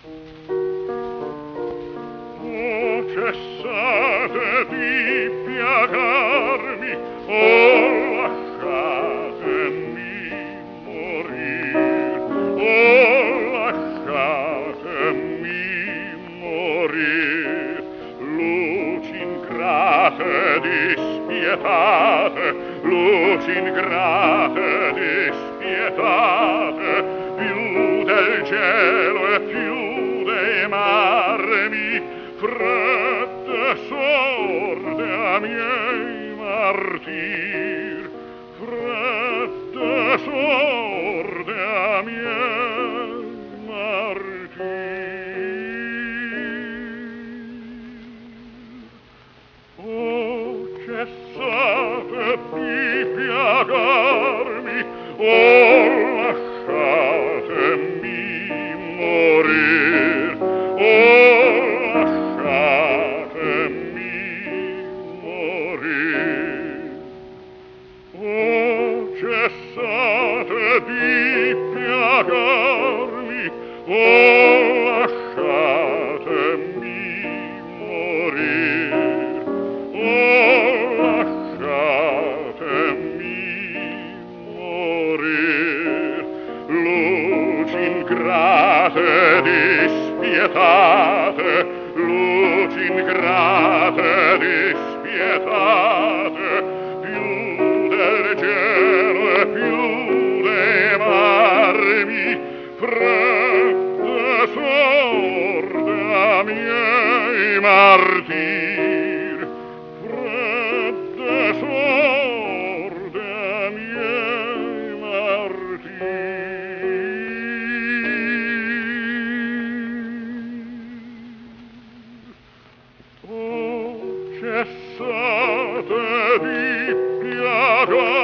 Oh, cessate di piagarmi, oh, lasciatemi morir, oh, lasciatemi morir. Luci ingrate, dispietate, luci ingrate, dispietate, più del cielo e più dei marmi, fredde sorde a miei martir, fredde sorde a miei martir. Oh, cessate di piagarmi, oh, lasciatemi morir, oh, lasciatemi morir. Oh, cessate di piagarmi, oh, lasciatemi morir, oh, lasciatemi morir. Luci ingrate, dispietate, luci ingrate, dispietate, più del cielo e più dei marmi, fredde sorde a miei martir, fredde sorde a miei martir. Oh, cessate di piagarmi,